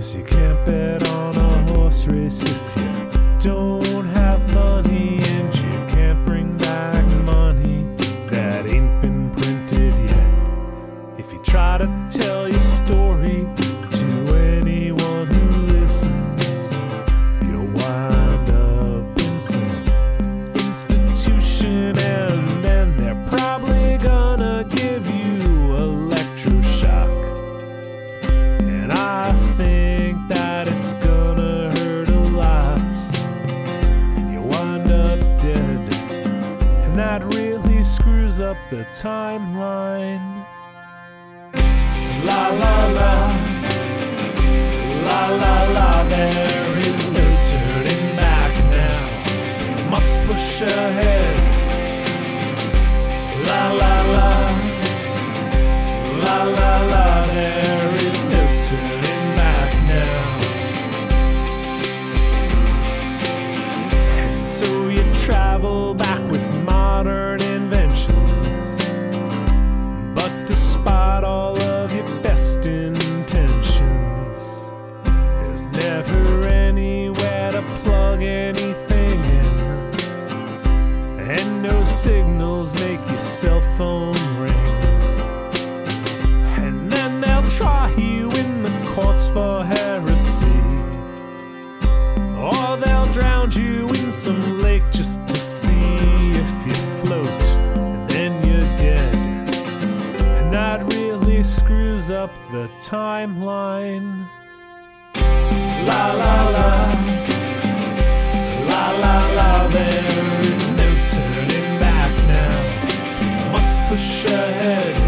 'Cause you can't bet on a horse race if you don't have money, and you can't bring back money that ain't been printed yet. If you try to tell your story to anyone who listens, you'll wind up in some institution, and then they're probably gonna give you electroshock. And I think that it's gonna hurt a lot. You wind up dead, and that really screws up the timeline. La la la, la la la, there is no turning back now. Must push ahead. La la la, la la la, there is no turning back now. And so you travel back with modern inventions, but despite all of your best intentions, there's never anywhere to plug anything in, and no signals make your cell phone ring. And then they'll try you in the courts for heresy, or they'll drown you in some lake just to see if you float, and then you're dead. And that really screws up the timeline. La la la, la la la, there is no turning back now. Must push ahead.